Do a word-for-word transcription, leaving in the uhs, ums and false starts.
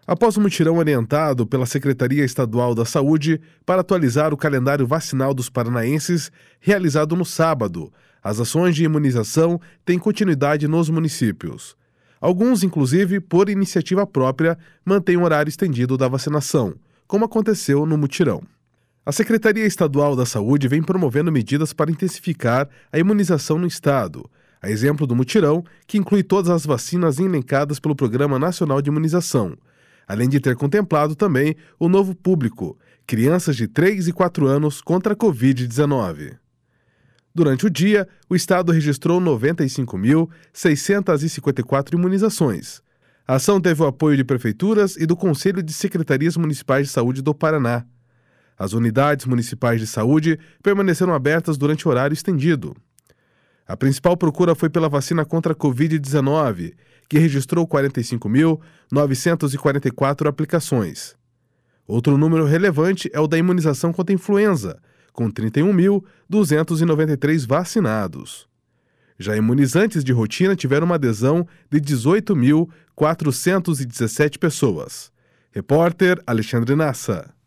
Após o mutirão orientado pela Secretaria Estadual da Saúde para atualizar o calendário vacinal dos paranaenses, realizado no sábado, as ações de imunização têm continuidade nos municípios. Alguns, inclusive, por iniciativa própria, mantêm o horário estendido da vacinação, como aconteceu no mutirão. A Secretaria Estadual da Saúde vem promovendo medidas para intensificar a imunização no estado, a exemplo do mutirão, que inclui todas as vacinas elencadas pelo Programa Nacional de Imunização, além de ter contemplado também o novo público, crianças de três e quatro anos contra a covid dezenove. Durante o dia, o estado registrou noventa e cinco mil, seiscentas e cinquenta e quatro imunizações. A ação teve o apoio de prefeituras e do Conselho de Secretarias Municipais de Saúde do Paraná. As unidades municipais de saúde permaneceram abertas durante o horário estendido. A principal procura foi pela vacina contra a covid dezenove, que registrou quarenta e cinco mil, novecentas e quarenta e quatro aplicações. Outro número relevante é o da imunização contra a influenza, com trinta e um mil, duzentos e noventa e três vacinados. Já imunizantes de rotina tiveram uma adesão de dezoito mil, quatrocentas e dezessete pessoas. Repórter Alexandre Nassa.